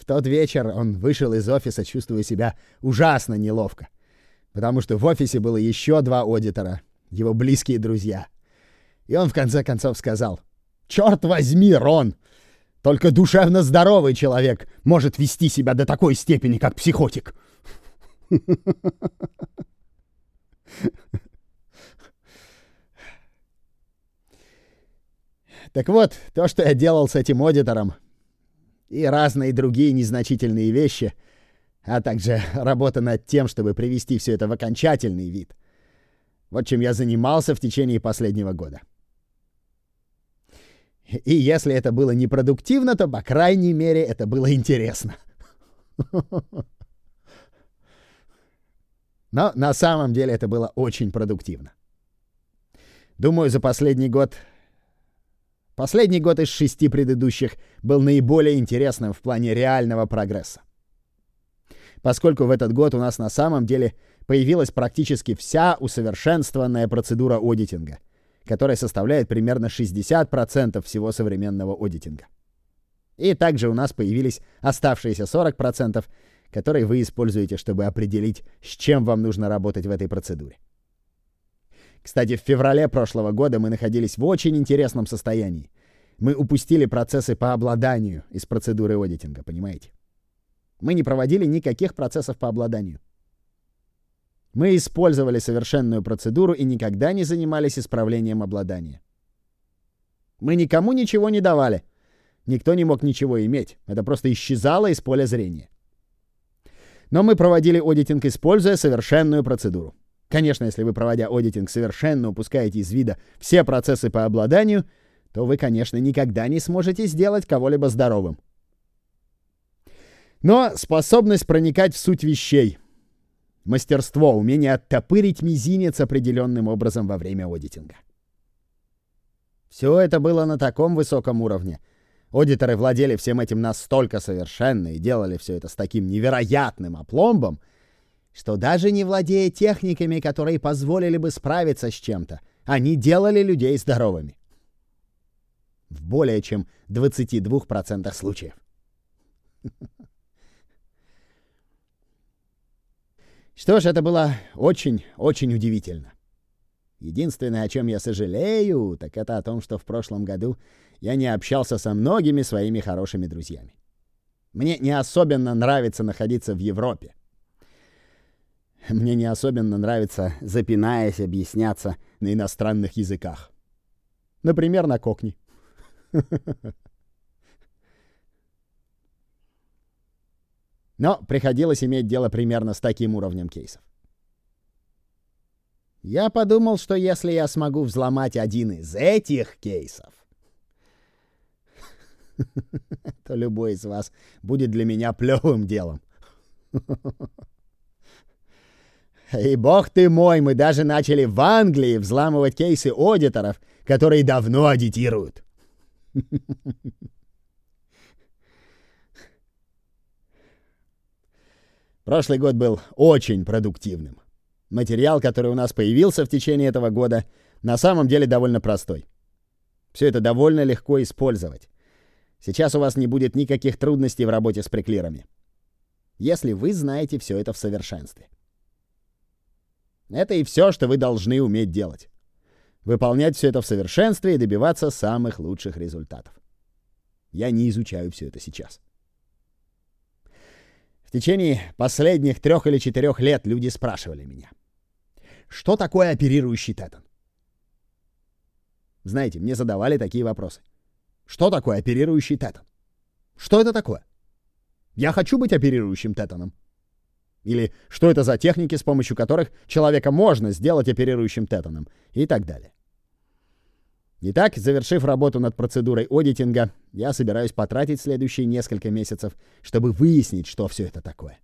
В тот вечер он вышел из офиса, чувствуя себя ужасно неловко, потому что в офисе было еще 2 аудитора, его близкие друзья. И он в конце концов сказал: «Черт возьми, Рон! Только душевно здоровый человек может вести себя до такой степени, как психотик». Так вот, то, что я делал с этим аудитором, и разные другие незначительные вещи, а также работа над тем, чтобы привести все это в окончательный вид, вот чем я занимался в течение последнего года. И если это было непродуктивно, то, по крайней мере, это было интересно. Но на самом деле это было очень продуктивно. Думаю, за последний год из 6 предыдущих был наиболее интересным в плане реального прогресса. Поскольку в этот год у нас на самом деле появилась практически вся усовершенствованная процедура аудитинга, которая составляет примерно 60% всего современного аудитинга. И также у нас появились оставшиеся 40%, которые вы используете, чтобы определить, с чем вам нужно работать в этой процедуре. Кстати, в феврале прошлого года мы находились в очень интересном состоянии. Мы упустили процессы по обладанию из процедуры аудитинга, понимаете? Мы не проводили никаких процессов по обладанию. Мы использовали совершенную процедуру и никогда не занимались исправлением обладания. Мы никому ничего не давали. Никто не мог ничего иметь. Это просто исчезало из поля зрения. Но мы проводили аудитинг, используя совершенную процедуру. Конечно, если вы, проводя аудитинг, совершенно упускаете из вида все процессы по обладанию, то вы, конечно, никогда не сможете сделать кого-либо здоровым. Но способность проникать в суть вещей, мастерство, умение оттопырить мизинец определенным образом во время аудитинга. Все это было на таком высоком уровне. Аудиторы владели всем этим настолько совершенно и делали все это с таким невероятным апломбом, что даже не владея техниками, которые позволили бы справиться с чем-то, они делали людей здоровыми. В более чем 22% случаев. Что ж, это было очень-очень удивительно. Единственное, о чем я сожалею, так это о том, что в прошлом году я не общался со многими своими хорошими друзьями. Мне не особенно нравится находиться в Европе. Мне не особенно нравится, запинаясь, объясняться на иностранных языках. Например, на кокни. Но приходилось иметь дело примерно с таким уровнем кейсов. Я подумал, что если я смогу взломать один из этих кейсов, то любой из вас будет для меня плевым делом. И бог ты мой, мы даже начали в Англии взламывать кейсы аудиторов, которые давно аудитируют. Прошлый год был очень продуктивным. Материал, который у нас появился в течение этого года, на самом деле довольно простой. Все это довольно легко использовать. Сейчас у вас не будет никаких трудностей в работе с преклирами, если вы знаете все это в совершенстве. Это и все, что вы должны уметь делать. Выполнять все это в совершенстве и добиваться самых лучших результатов. Я не изучаю все это сейчас. В течение последних 3 или 4 лет люди спрашивали меня: что такое оперирующий тетан? Знаете, мне задавали такие вопросы. Что такое оперирующий тетан? Что это такое? Я хочу быть оперирующим тетаном. Или что это за техники, с помощью которых человека можно сделать оперирующим тетаном? И так далее. Итак, завершив работу над процедурой аудитинга, я собираюсь потратить следующие несколько месяцев, чтобы выяснить, что все это такое.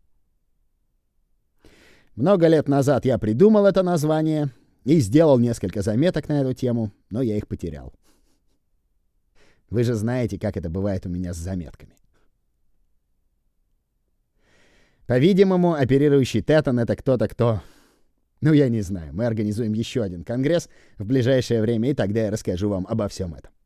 Много лет назад я придумал это название и сделал несколько заметок на эту тему, но я их потерял. Вы же знаете, как это бывает у меня с заметками. По-видимому, оперирующий тетан — это кто-то, кто... Ну, я не знаю. Мы организуем еще один конгресс в ближайшее время, и тогда я расскажу вам обо всем этом.